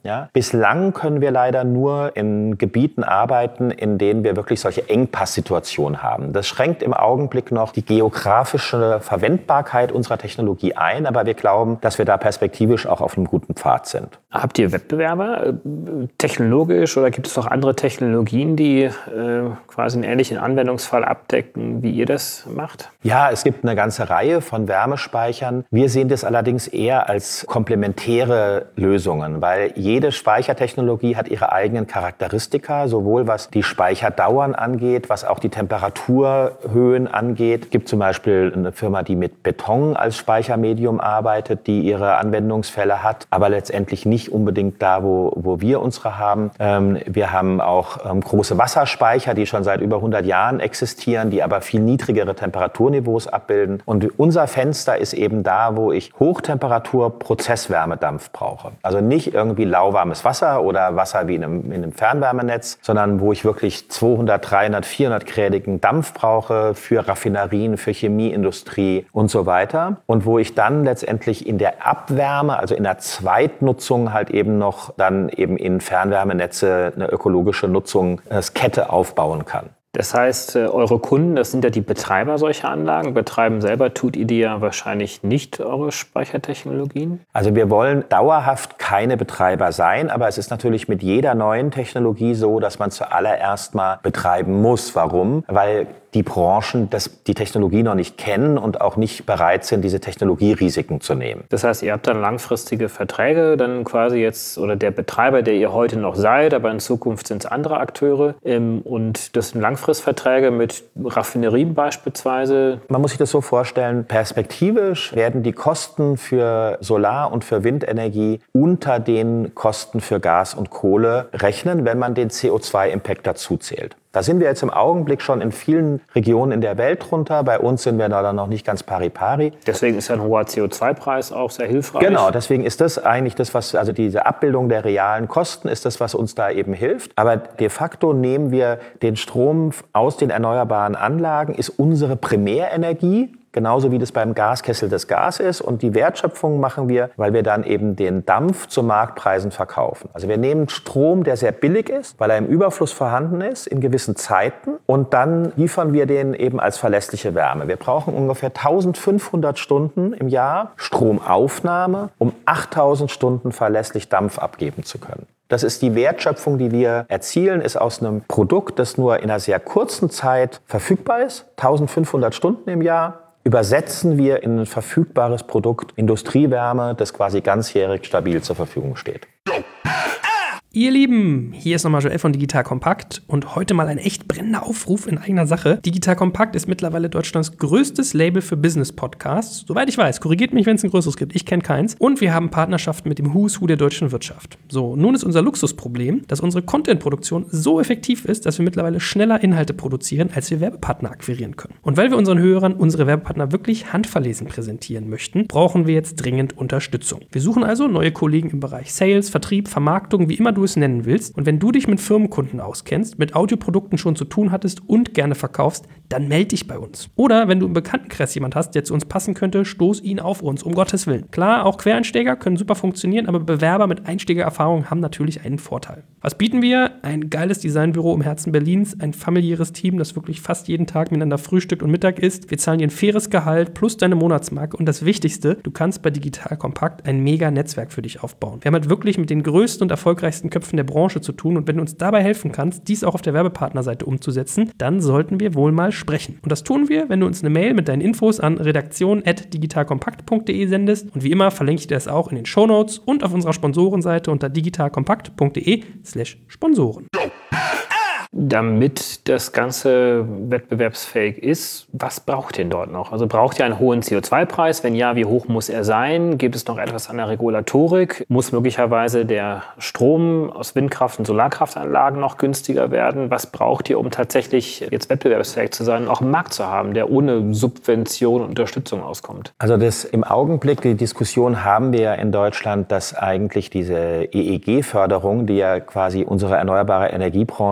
Ja? Bislang können wir leider nur in Gebieten arbeiten, in denen wir wirklich solche Engpasssituationen haben. Das schränkt im Augenblick noch die geografische Verwendbarkeit unserer Technologie ein, aber wir glauben, dass wir da perspektivisch auch auf einem guten Pfad sind. Habt ihr Wettbewerber äh, technologisch oder gibt es auch andere Technologien, die äh, quasi einen ähnlichen Anwendungsfall abdecken, wie ihr das macht? Ja, es gibt eine ganze Reihe von Wärmespeichern. Wir sehen das allerdings eher als komplementäre Lösungen, weil jede Speichertechnologie hat ihre eigenen Charakteristika, sowohl was die Speicherdauern angeht, was auch die Temperaturhöhen angeht. Es gibt zum Beispiel eine Firma, die mit Beton als Speichermedium arbeitet, die ihre Anwendungsfälle hat, aber letztendlich nicht unbedingt da, wo, wo wir unsere haben. Ähm, wir haben auch ähm, große Wasserspeicher, die schon seit über hundert Jahren existieren, die aber viel niedrigere Temperaturniveaus abbilden. Und unser Fenster ist eben da, wo ich Hochtemperatur-Prozesswärmedampf brauche. Also nicht irgendwie lauwarmes Wasser oder Wasser wie in einem, in einem Fernwärmenetz, sondern wo ich wirklich zweihundert, dreihundert, vierhundert grädigen Dampf brauche für Raffinerien, für Chemieindustrie und so weiter. Und wo ich dann letztendlich in der Abwärme, also in der Zweitnutzung halt eben noch dann eben in Fernwärmenetze eine ökologische Nutzungskette aufbauen kann. Das heißt, eure Kunden, das sind ja die Betreiber solcher Anlagen. Betreiben selber tut ihr die ja wahrscheinlich nicht, eure Speichertechnologien? Also wir wollen dauerhaft keine Betreiber sein, aber es ist natürlich mit jeder neuen Technologie so, dass man zuallererst mal betreiben muss. Warum? Weil die Branchen das, die Technologie noch nicht kennen und auch nicht bereit sind, diese Technologierisiken zu nehmen. Das heißt, ihr habt dann langfristige Verträge, dann quasi jetzt, oder der Betreiber, der ihr heute noch seid, aber in Zukunft sind es andere Akteure. Und das sind Langfristverträge mit Raffinerien beispielsweise. Man muss sich das so vorstellen, perspektivisch werden die Kosten für Solar- und für Windenergie unter den Kosten für Gas und Kohle rechnen, wenn man den C O zwei Impact dazu zählt. Da sind wir jetzt im Augenblick schon in vielen Regionen in der Welt runter. Bei uns sind wir da dann noch nicht ganz pari pari. Deswegen ist ein hoher C O zwei Preis auch sehr hilfreich. Genau, deswegen ist das eigentlich das, was, also diese Abbildung der realen Kosten ist das, was uns da eben hilft. Aber de facto nehmen wir den Strom aus den erneuerbaren Anlagen, ist unsere Primärenergie. Genauso wie das beim Gaskessel das Gas ist. Und die Wertschöpfung machen wir, weil wir dann eben den Dampf zu Marktpreisen verkaufen. Also wir nehmen Strom, der sehr billig ist, weil er im Überfluss vorhanden ist, in gewissen Zeiten. Und dann liefern wir den eben als verlässliche Wärme. Wir brauchen ungefähr eintausendfünfhundert Stunden im Jahr Stromaufnahme, um achttausend Stunden verlässlich Dampf abgeben zu können. Das ist die Wertschöpfung, die wir erzielen, ist aus einem Produkt, das nur in einer sehr kurzen Zeit verfügbar ist, eintausendfünfhundert Stunden im Jahr. Übersetzen wir in ein verfügbares Produkt Industriewärme, das quasi ganzjährig stabil zur Verfügung steht. Ihr Lieben, hier ist nochmal Joel von Digital Compact und heute mal ein echt brennender Aufruf in eigener Sache. Digital Compact ist mittlerweile Deutschlands größtes Label für Business-Podcasts. Soweit ich weiß, korrigiert mich, wenn es ein größeres gibt. Ich kenne keins. Und wir haben Partnerschaften mit dem Who's Who der deutschen Wirtschaft. So, nun ist unser Luxusproblem, dass unsere Content-Produktion so effektiv ist, dass wir mittlerweile schneller Inhalte produzieren, als wir Werbepartner akquirieren können. Und weil wir unseren Hörern unsere Werbepartner wirklich handverlesen präsentieren möchten, brauchen wir jetzt dringend Unterstützung. Wir suchen also neue Kollegen im Bereich Sales, Vertrieb, Vermarktung, wie immer du es nennen willst. Und wenn du dich mit Firmenkunden auskennst, mit Audioprodukten schon zu tun hattest und gerne verkaufst, dann melde dich bei uns. Oder wenn du im Bekanntenkreis jemand hast, der zu uns passen könnte, stoß ihn auf uns, um Gottes Willen. Klar, auch Quereinsteiger können super funktionieren, aber Bewerber mit Einsteigererfahrung haben natürlich einen Vorteil. Was bieten wir? Ein geiles Designbüro im Herzen Berlins, ein familiäres Team, das wirklich fast jeden Tag miteinander frühstückt und Mittag isst. Wir zahlen dir ein faires Gehalt plus deine Monatsmarke und das Wichtigste, du kannst bei Digital Compact ein mega Netzwerk für dich aufbauen. Wir haben halt wirklich mit den größten und erfolgreichsten Köpfen der Branche zu tun und wenn du uns dabei helfen kannst, dies auch auf der Werbepartnerseite umzusetzen, dann sollten wir wohl mal sprechen. Und das tun wir, wenn du uns eine Mail mit deinen Infos an redaktion at digitalkompakt punkt de sendest und wie immer verlinke ich dir das auch in den Shownotes und auf unserer Sponsorenseite unter digitalkompakt punkt de slash Sponsoren. Damit das Ganze wettbewerbsfähig ist, was braucht ihr denn dort noch? Also braucht ihr einen hohen C O zwei Preis? Wenn ja, wie hoch muss er sein? Gibt es noch etwas an der Regulatorik? Muss möglicherweise der Strom aus Windkraft- und Solarkraftanlagen noch günstiger werden? Was braucht ihr, um tatsächlich jetzt wettbewerbsfähig zu sein und auch einen Markt zu haben, der ohne Subvention und Unterstützung auskommt? Also das im Augenblick, die Diskussion haben wir in Deutschland, dass eigentlich diese E E G-Förderung, die ja quasi unsere erneuerbare Energiebranche erst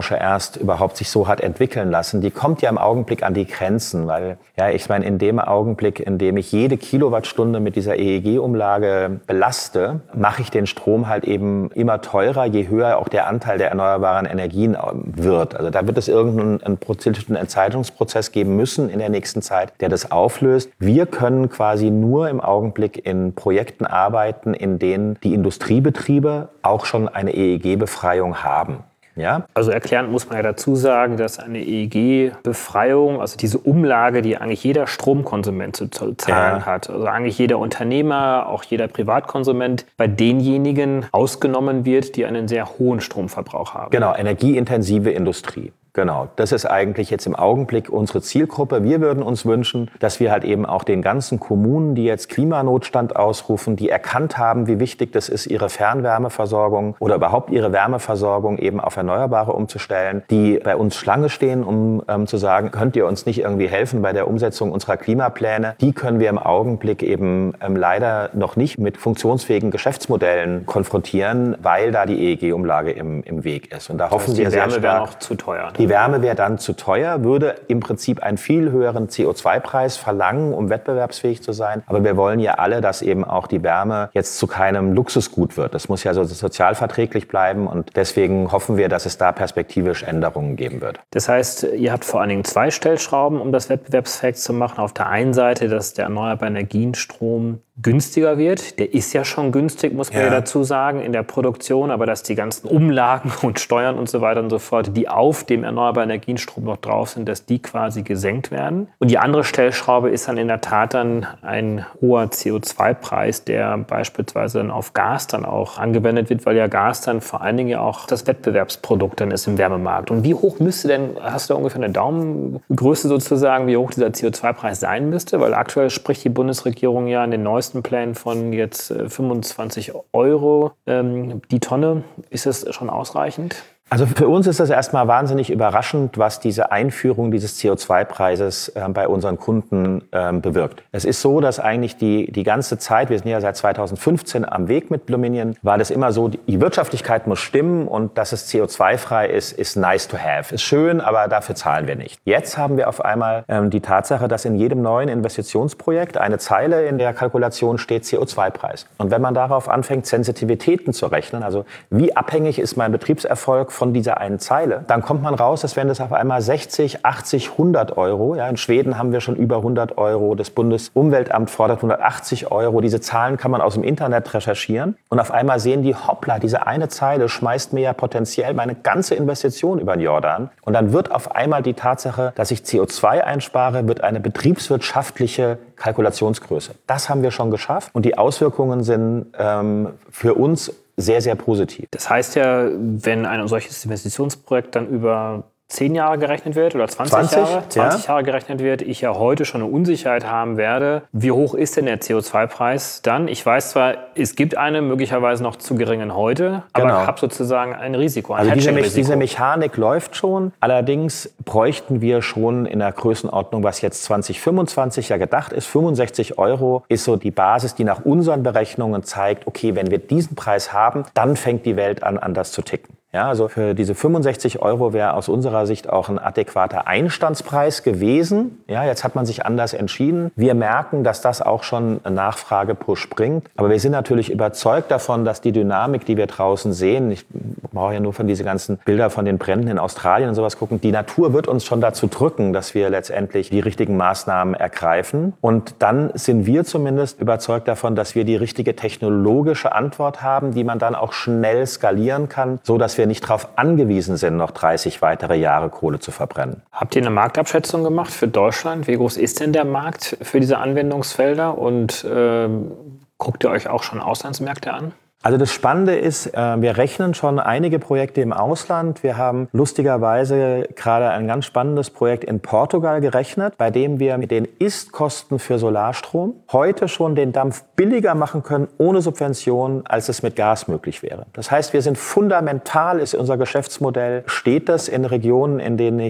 erst überhaupt sich so hat entwickeln lassen, die kommt ja im Augenblick an die Grenzen, weil ja, ich meine, in dem Augenblick, in dem ich jede Kilowattstunde mit dieser E E G-Umlage belaste, mache ich den Strom halt eben immer teurer, je höher auch der Anteil der erneuerbaren Energien wird. Also da wird es irgendeinen einen politischen Entscheidungsprozess geben müssen in der nächsten Zeit, der das auflöst. Wir können quasi nur im Augenblick in Projekten arbeiten, in denen die Industriebetriebe auch schon eine E E G-Befreiung haben. Ja? Also erklärend muss man ja dazu sagen, dass eine E E G-Befreiung, also diese Umlage, die eigentlich jeder Stromkonsument zu zahlen ja. hat, also eigentlich jeder Unternehmer, auch jeder Privatkonsument, bei denjenigen ausgenommen wird, die einen sehr hohen Stromverbrauch haben. Genau, energieintensive Industrie. Genau, das ist eigentlich jetzt im Augenblick unsere Zielgruppe. Wir würden uns wünschen, dass wir halt eben auch den ganzen Kommunen, die jetzt Klimanotstand ausrufen, die erkannt haben, wie wichtig das ist, ihre Fernwärmeversorgung oder überhaupt ihre Wärmeversorgung eben auf Erneuerbare umzustellen, die bei uns Schlange stehen, um ähm, zu sagen, könnt ihr uns nicht irgendwie helfen bei der Umsetzung unserer Klimapläne? Die können wir im Augenblick eben ähm, leider noch nicht mit funktionsfähigen Geschäftsmodellen konfrontieren, weil da die E E G-Umlage im, im Weg ist. Und da hoffen wir sehr stark. Die Wärme wäre noch zu teuer. Die Wärme wäre dann zu teuer, würde im Prinzip einen viel höheren C O zwei Preis verlangen, um wettbewerbsfähig zu sein. Aber wir wollen ja alle, dass eben auch die Wärme jetzt zu keinem Luxusgut wird. Das muss ja so sozialverträglich bleiben und deswegen hoffen wir, dass es da perspektivisch Änderungen geben wird. Das heißt, ihr habt vor allen Dingen zwei Stellschrauben, um das wettbewerbsfähig zu machen. Auf der einen Seite, dass der erneuerbare Energienstrom günstiger wird. Der ist ja schon günstig, muss man ja. ja dazu sagen, in der Produktion, aber dass die ganzen Umlagen und Steuern und so weiter und so fort, die auf dem erneuerbaren Energienstrom noch drauf sind, dass die quasi gesenkt werden. Und die andere Stellschraube ist dann in der Tat dann ein hoher C O zwei Preis, der beispielsweise dann auf Gas dann auch angewendet wird, weil ja Gas dann vor allen Dingen ja auch das Wettbewerbsprodukt dann ist im Wärmemarkt. Und wie hoch müsste denn, hast du da ungefähr eine Daumengröße sozusagen, wie hoch dieser C O zwei Preis sein müsste? Weil aktuell spricht die Bundesregierung ja in den neuesten Plänen von jetzt fünfundzwanzig Euro ähm, die Tonne. Ist das schon ausreichend? Also für uns ist das erstmal wahnsinnig überraschend, was diese Einführung dieses C O zwei Preises äh, bei unseren Kunden äh, bewirkt. Es ist so, dass eigentlich die, die ganze Zeit, wir sind ja seit zweitausendfünfzehn am Weg mit Bluminion, war das immer so, die Wirtschaftlichkeit muss stimmen und dass es C O zwei frei ist, ist nice to have. Ist schön, aber dafür zahlen wir nicht. Jetzt haben wir auf einmal ähm, die Tatsache, dass in jedem neuen Investitionsprojekt eine Zeile in der Kalkulation steht C O zwei Preis. Und wenn man darauf anfängt, Sensitivitäten zu rechnen, also wie abhängig ist mein Betriebserfolg von dieser einen Zeile, dann kommt man raus, dass wenn das auf einmal sechzig, achtzig, hundert Euro, ja, in Schweden haben wir schon über hundert Euro, das Bundesumweltamt fordert hundertachtzig Euro, diese Zahlen kann man aus dem Internet recherchieren und auf einmal sehen die, hoppla, diese eine Zeile schmeißt mir ja potenziell meine ganze Investition über den Jordan und dann wird auf einmal die Tatsache, dass ich C O zwei einspare, wird eine betriebswirtschaftliche Kalkulationsgröße. Das haben wir schon geschafft und die Auswirkungen sind ähm, für uns sehr, sehr positiv. Das heißt ja, wenn ein solches Investitionsprojekt dann über zehn Jahre gerechnet wird oder zwanzig, zwanzig Jahre, zwanzig ja. Jahre gerechnet wird, ich ja heute schon eine Unsicherheit haben werde, wie hoch ist denn der C O zwei Preis dann? Ich weiß zwar, es gibt einen möglicherweise noch zu geringen heute, aber genau. ich habe sozusagen ein Risiko, ein also diese, Me- Risiko. diese Mechanik läuft schon, allerdings bräuchten wir schon in der Größenordnung, was jetzt zwanzig fünfundzwanzig ja gedacht ist, fünfundsechzig Euro ist so die Basis, die nach unseren Berechnungen zeigt, okay, wenn wir diesen Preis haben, dann fängt die Welt an, anders zu ticken. Ja, also für diese fünfundsechzig Euro wäre aus unserer Sicht auch ein adäquater Einstandspreis gewesen. Ja, jetzt hat man sich anders entschieden. Wir merken, dass das auch schon einen Nachfragepush bringt. Aber wir sind natürlich überzeugt davon, dass die Dynamik, die wir draußen sehen, ich brauche ja nur von diese ganzen Bilder von den Bränden in Australien und sowas gucken, die Natur wird uns schon dazu drücken, dass wir letztendlich die richtigen Maßnahmen ergreifen. Und dann sind wir zumindest überzeugt davon, dass wir die richtige technologische Antwort haben, die man dann auch schnell skalieren kann, so dass wir wir nicht darauf angewiesen sind, noch dreißig weitere Jahre Kohle zu verbrennen. Habt ihr eine Marktabschätzung gemacht für Deutschland? Wie groß ist denn der Markt für diese Anwendungsfelder? Und äh, guckt ihr euch auch schon Auslandsmärkte an? Also das Spannende ist, wir rechnen schon einige Projekte im Ausland. Wir haben lustigerweise gerade ein ganz spannendes Projekt in Portugal gerechnet, bei dem wir mit den Istkosten für Solarstrom heute schon den Dampf billiger machen können, ohne Subventionen, als es mit Gas möglich wäre. Das heißt, wir sind fundamental, ist unser Geschäftsmodell, steht das in Regionen, in denen ich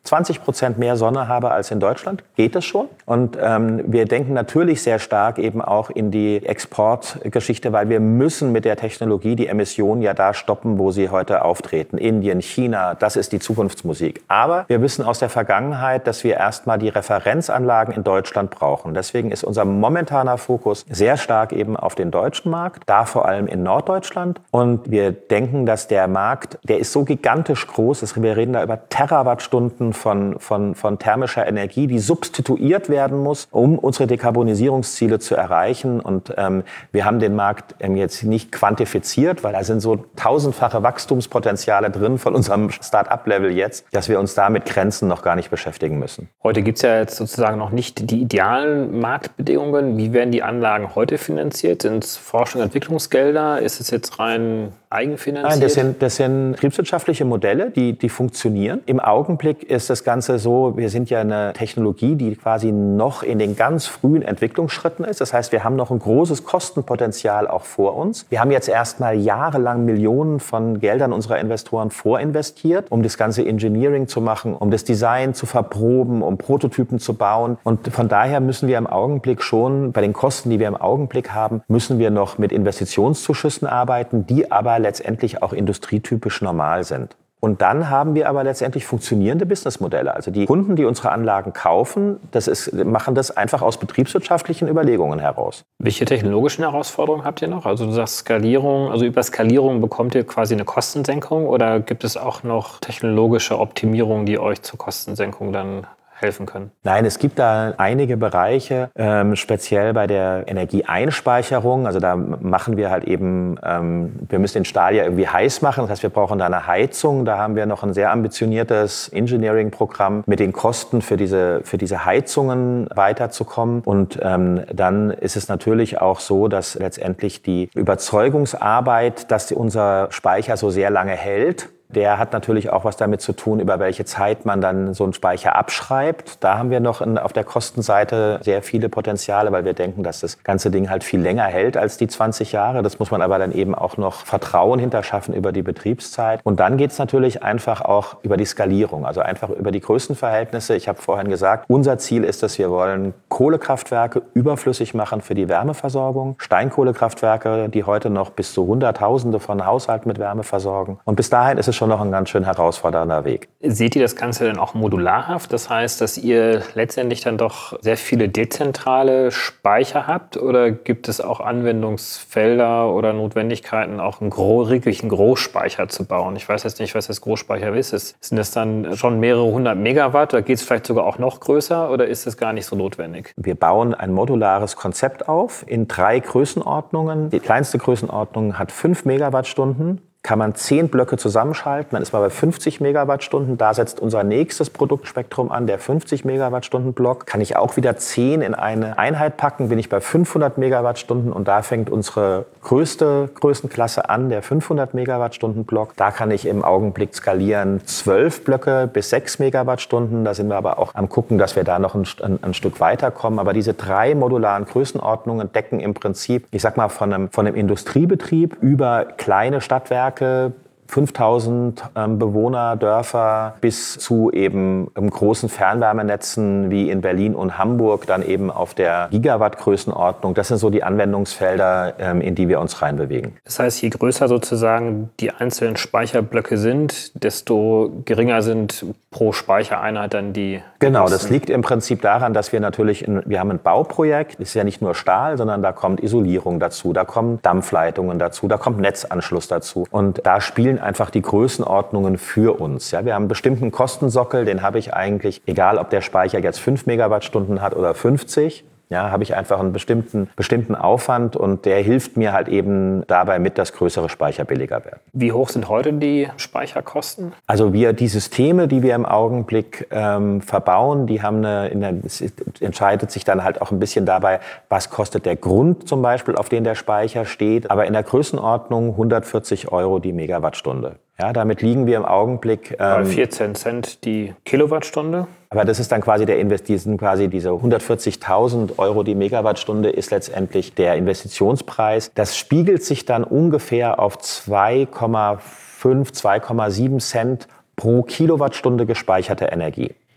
zwanzig Prozent mehr Sonne habe als in Deutschland, geht das schon. Und ähm, wir denken natürlich sehr stark eben auch in die Exportgeschichte, weil wir müssen mit der Technologie die Emissionen ja da stoppen, wo sie heute auftreten. Indien, China, das ist die Zukunftsmusik. Aber wir wissen aus der Vergangenheit, dass wir erstmal die Referenzanlagen in Deutschland brauchen. Deswegen ist unser momentaner Fokus sehr stark eben auf den deutschen Markt, da vor allem in Norddeutschland. Und wir denken, dass der Markt, der ist so gigantisch groß, dass wir reden da über Terawattstunden von, von, von thermischer Energie, die substituiert werden muss, um unsere Dekarbonisierungsziele zu erreichen. Und ähm, wir haben den Markt ähm, jetzt nicht quantifiziert, weil da sind so tausendfache Wachstumspotenziale drin von unserem Start-up-Level jetzt, dass wir uns da mit Grenzen noch gar nicht beschäftigen müssen. Heute gibt es ja jetzt sozusagen noch nicht die idealen Marktbedingungen. Wie werden die Anlagen heute finanziert? Sind es Forschung- und Entwicklungsgelder? Ist es jetzt rein eigenfinanziert? Nein, das sind, das sind betriebswirtschaftliche Modelle, die, die funktionieren. Im Augenblick ist das Ganze so, wir sind ja eine Technologie, die quasi noch in den ganz frühen Entwicklungsschritten ist. Das heißt, wir haben noch ein großes Kostenpotenzial auch vor uns. Wir haben jetzt erstmal jahrelang Millionen von Geldern unserer Investoren vorinvestiert, um das ganze Engineering zu machen, um das Design zu verproben, um Prototypen zu bauen. Und von daher müssen wir im Augenblick schon, bei den Kosten, die wir im Augenblick haben, müssen wir noch mit Investitionszuschüssen arbeiten, die aber letztendlich auch industrietypisch normal sind. Und dann haben wir aber letztendlich funktionierende Businessmodelle. Also die Kunden, die unsere Anlagen kaufen, das ist, machen das einfach aus betriebswirtschaftlichen Überlegungen heraus. Welche technologischen Herausforderungen habt ihr noch? Also du sagst Skalierung, also über Skalierung bekommt ihr quasi eine Kostensenkung oder gibt es auch noch technologische Optimierungen, die euch zur Kostensenkung dann helfen können? Nein, es gibt da einige Bereiche, ähm, speziell bei der Energieeinspeicherung. Also da machen wir halt eben, ähm, wir müssen den Stahl ja irgendwie heiß machen. Das heißt, wir brauchen da eine Heizung. Da haben wir noch ein sehr ambitioniertes Engineering-Programm, mit den Kosten für diese, für diese Heizungen weiterzukommen. Und ähm, dann ist es natürlich auch so, dass letztendlich die Überzeugungsarbeit, dass unser Speicher so sehr lange hält, der hat natürlich auch was damit zu tun, über welche Zeit man dann so einen Speicher abschreibt. Da haben wir noch in, auf der Kostenseite sehr viele Potenziale, weil wir denken, dass das ganze Ding halt viel länger hält als die zwanzig Jahre. Das muss man aber dann eben auch noch Vertrauen hinterschaffen über die Betriebszeit. Und dann geht es natürlich einfach auch über die Skalierung, also einfach über die Größenverhältnisse. Ich habe vorhin gesagt, unser Ziel ist, dass wir wollen Kohlekraftwerke überflüssig machen für die Wärmeversorgung. Steinkohlekraftwerke, die heute noch bis zu Hunderttausende von Haushalten mit Wärme versorgen. Und bis dahin ist es schon noch ein ganz schön herausfordernder Weg. Seht ihr das Ganze denn auch modularhaft? Das heißt, dass ihr letztendlich dann doch sehr viele dezentrale Speicher habt? Oder gibt es auch Anwendungsfelder oder Notwendigkeiten, auch einen wirklichen Großspeicher zu bauen? Ich weiß jetzt nicht, was das Großspeicher ist. Sind das dann schon mehrere hundert Megawatt? Oder geht es vielleicht sogar auch noch größer? Oder ist das gar nicht so notwendig? Wir bauen ein modulares Konzept auf in drei Größenordnungen. Die kleinste Größenordnung hat fünf Megawattstunden. Kann man zehn Blöcke zusammenschalten, dann ist man bei fünfzig Megawattstunden. Da setzt unser nächstes Produktspektrum an, der fünfzig Megawattstunden Block. Kann ich auch wieder zehn in eine Einheit packen, bin ich bei fünfhundert Megawattstunden und da fängt unsere größte Größenklasse an, der fünfhundert Megawattstunden Block. Da kann ich im Augenblick skalieren zwölf Blöcke bis sechs Megawattstunden. Da sind wir aber auch am gucken, dass wir da noch ein, ein, ein Stück weiterkommen. Aber diese drei modularen Größenordnungen decken im Prinzip, ich sag mal, von einem, von einem Industriebetrieb über kleine Stadtwerke, fünftausend ähm, Bewohner, Dörfer bis zu eben ähm, großen Fernwärmenetzen wie in Berlin und Hamburg, dann eben auf der Gigawatt-Größenordnung. Das sind so die Anwendungsfelder, ähm, in die wir uns reinbewegen. Das heißt, je größer sozusagen die einzelnen Speicherblöcke sind, desto geringer sind pro Speichereinheit dann die Genau, Kosten. Das liegt im Prinzip daran, dass wir natürlich, in, wir haben ein Bauprojekt, das ist ja nicht nur Stahl, sondern da kommt Isolierung dazu, da kommen Dampfleitungen dazu, da kommt Netzanschluss dazu. Und da spielen einfach die Größenordnungen für uns. Ja, wir haben einen bestimmten Kostensockel, den habe ich eigentlich, egal ob der Speicher jetzt fünf Megawattstunden hat oder fünfzig, ja, habe ich einfach einen bestimmten, bestimmten Aufwand und der hilft mir halt eben dabei mit, dass größere Speicher billiger werden. Wie hoch sind heute die Speicherkosten? Also wir, die Systeme, die wir im Augenblick ähm, verbauen, die haben eine, in der, es entscheidet sich dann halt auch ein bisschen dabei, was kostet der Grund zum Beispiel, auf den der Speicher steht, aber in der Größenordnung hundertvierzig Euro die Megawattstunde. Ja, damit liegen wir im Augenblick ähm, bei vierzehn Cent die Kilowattstunde. Aber das ist dann quasi der Investition, quasi diese hundertvierzigtausend Euro die Megawattstunde ist letztendlich der Investitionspreis. Das spiegelt sich dann ungefähr auf zwei Komma fünf, zwei Komma sieben Cent pro Kilowattstunde gespeicherte Energie.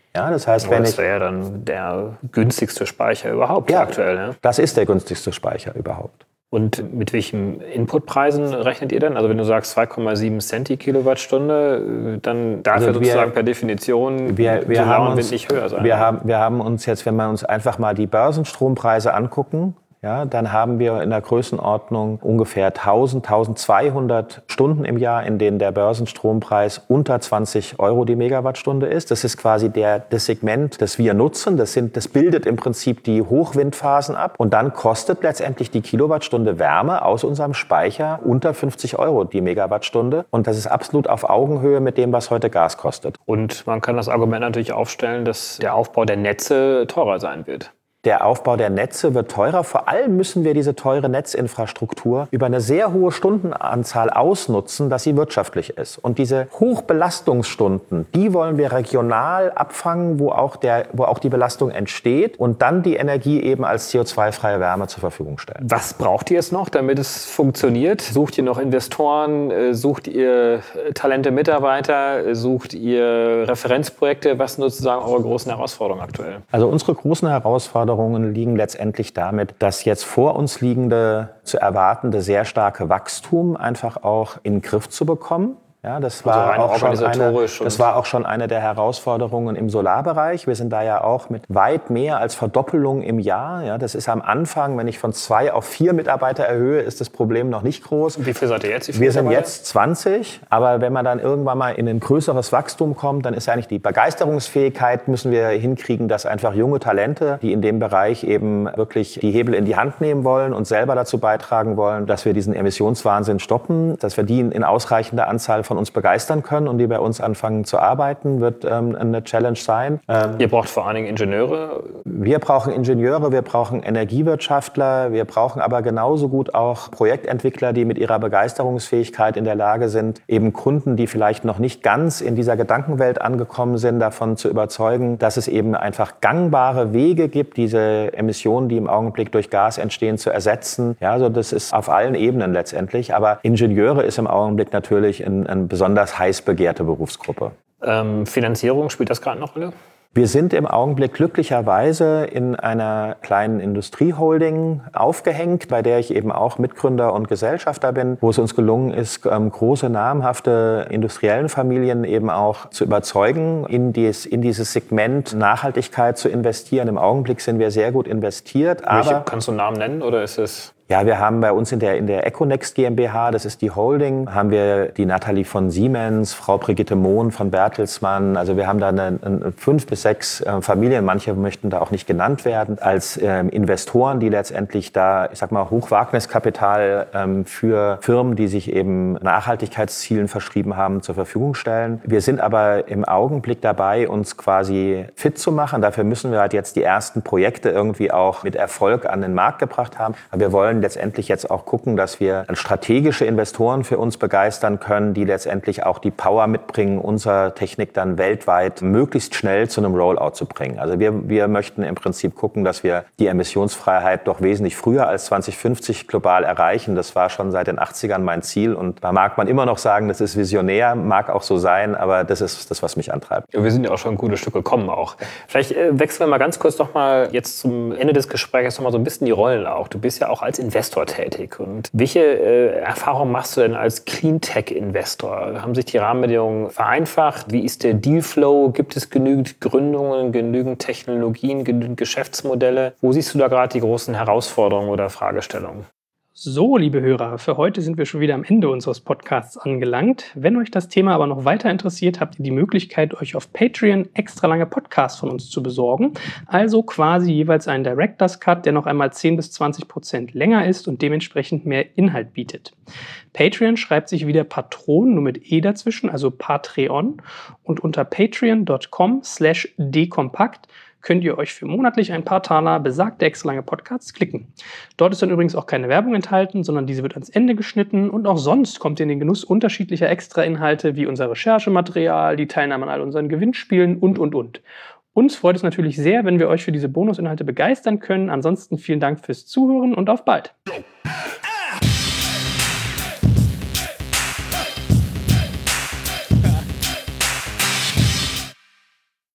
Ja, das heißt, Aber wenn das ich, wäre ja dann der günstigste Speicher überhaupt ja, aktuell. Ne? Das ist der günstigste Speicher überhaupt. Und mit welchen Inputpreisen rechnet ihr denn? Also wenn du sagst zwei Komma sieben Cent die Kilowattstunde, dann darf Also ja wir- sozusagen per Definition Wir, wir, Solar haben und Wind uns, nicht höher sein. wir, haben, wir haben uns jetzt, wenn wir uns einfach mal die Börsenstrompreise angucken, ja, dann haben wir in der Größenordnung ungefähr tausend, tausendzweihundert Stunden im Jahr, in denen der Börsenstrompreis unter zwanzig Euro die Megawattstunde ist. Das ist quasi der, das Segment, das wir nutzen. Das, sind, das bildet im Prinzip die Hochwindphasen ab. Und dann kostet letztendlich die Kilowattstunde Wärme aus unserem Speicher unter fünfzig Euro die Megawattstunde. Und das ist absolut auf Augenhöhe mit dem, was heute Gas kostet. Und man kann das Argument natürlich aufstellen, dass der Aufbau der Netze teurer sein wird. Der Aufbau der Netze wird teurer. Vor allem müssen wir diese teure Netzinfrastruktur über eine sehr hohe Stundenanzahl ausnutzen, dass sie wirtschaftlich ist. Und diese Hochbelastungsstunden, die wollen wir regional abfangen, wo auch, der, wo auch die Belastung entsteht und dann die Energie eben als C O zwei freie Wärme zur Verfügung stellen. Was braucht ihr jetzt noch, damit es funktioniert? Sucht ihr noch Investoren? Äh, Sucht ihr äh, talente Mitarbeiter? Äh, Sucht ihr Referenzprojekte? Was sind sozusagen eure großen Herausforderungen aktuell? Also unsere großen Herausforderungen liegen letztendlich damit, das jetzt vor uns liegende, zu erwartende sehr starke Wachstum einfach auch in den Griff zu bekommen. Ja, das war, Also rein auch schon eine, organisatorisch das und- war auch schon eine der Herausforderungen im Solarbereich. Wir sind da ja auch mit weit mehr als Verdoppelung im Jahr. Ja, das ist am Anfang, wenn ich von zwei auf vier Mitarbeiter erhöhe, ist das Problem noch nicht groß. Wie viel seid ihr jetzt? Wie viele Wir sind Mitarbeiter? jetzt zwanzig, aber wenn man dann irgendwann mal in ein größeres Wachstum kommt, dann ist eigentlich die Begeisterungsfähigkeit, müssen wir hinkriegen, dass einfach junge Talente, die in dem Bereich eben wirklich die Hebel in die Hand nehmen wollen und selber dazu beitragen wollen, dass wir diesen Emissionswahnsinn stoppen, dass wir die in ausreichender Anzahl von uns begeistern können und die bei uns anfangen zu arbeiten, wird ähm, eine Challenge sein. Ähm, Ihr braucht vor allen Dingen Ingenieure. wir brauchen Ingenieure, wir brauchen Energiewirtschaftler, wir brauchen aber genauso gut auch Projektentwickler, die mit ihrer Begeisterungsfähigkeit in der Lage sind, eben Kunden, die vielleicht noch nicht ganz in dieser Gedankenwelt angekommen sind, davon zu überzeugen, dass es eben einfach gangbare Wege gibt, diese Emissionen, die im Augenblick durch Gas entstehen, zu ersetzen. Ja, also das ist auf allen Ebenen letztendlich. Aber Ingenieure ist im Augenblick natürlich ein, ein besonders heiß begehrte Berufsgruppe. Ähm, Finanzierung, spielt das gerade eine Rolle? Wir sind im Augenblick glücklicherweise in einer kleinen Industrieholding aufgehängt, bei der ich eben auch Mitgründer und Gesellschafter bin, wo es uns gelungen ist, große, namhafte industriellen Familien eben auch zu überzeugen, in, dies, in dieses Segment Nachhaltigkeit zu investieren. Im Augenblick sind wir sehr gut investiert. Welche, Aber kannst du einen Namen nennen oder ist es... Ja, wir haben bei uns in der, in der Econext GmbH, das ist die Holding, haben wir die Nathalie von Siemens, Frau Brigitte Mohn von Bertelsmann. Also wir haben da eine, eine fünf bis sechs äh, Familien, manche möchten da auch nicht genannt werden, als ähm, Investoren, die letztendlich da, ich sag mal, Hochwagniskapital ähm, für Firmen, die sich eben Nachhaltigkeitszielen verschrieben haben, zur Verfügung stellen. Wir sind aber im Augenblick dabei, uns quasi fit zu machen. Dafür müssen wir halt jetzt die ersten Projekte irgendwie auch mit Erfolg an den Markt gebracht haben. Aber wir wollen letztendlich jetzt auch gucken, dass wir strategische Investoren für uns begeistern können, die letztendlich auch die Power mitbringen, unsere Technik dann weltweit möglichst schnell zu einem Rollout zu bringen. Also wir, wir möchten im Prinzip gucken, dass wir die Emissionsfreiheit doch wesentlich früher als zwanzig fünfzig global erreichen. Das war schon seit den achtzigern mein Ziel und da mag man immer noch sagen, das ist visionär, mag auch so sein, aber das ist das, was mich antreibt. Ja, wir sind ja auch schon ein gutes Stück gekommen auch. Vielleicht äh, wechseln wir mal ganz kurz noch mal jetzt zum Ende des Gesprächs noch mal so ein bisschen die Rollen auch. Du bist ja auch als Investor tätig. Und welche äh, Erfahrungen machst du denn als Cleantech-Investor? Haben sich die Rahmenbedingungen vereinfacht? Wie ist der Dealflow? Gibt es genügend Gründungen, genügend Technologien, genügend Geschäftsmodelle? Wo siehst du da gerade die großen Herausforderungen oder Fragestellungen? So, liebe Hörer, für heute sind wir schon wieder am Ende unseres Podcasts angelangt. Wenn euch das Thema aber noch weiter interessiert, habt ihr die Möglichkeit, euch auf Patreon extra lange Podcasts von uns zu besorgen. Also quasi jeweils einen Director's Cut, der noch einmal zehn bis zwanzig Prozent länger ist und dementsprechend mehr Inhalt bietet. Patreon schreibt sich wieder Patron, nur mit E dazwischen, also Patreon. Und unter patreon.com slash dekompakt könnt ihr euch für monatlich ein paar Taler besagte extra lange Podcasts klicken. Dort ist dann übrigens auch keine Werbung enthalten, sondern diese wird ans Ende geschnitten und auch sonst kommt ihr in den Genuss unterschiedlicher Extra-Inhalte wie unser Recherchematerial, die Teilnahme an all unseren Gewinnspielen und, und, und. Uns freut es natürlich sehr, wenn wir euch für diese Bonusinhalte begeistern können. Ansonsten vielen Dank fürs Zuhören und auf bald!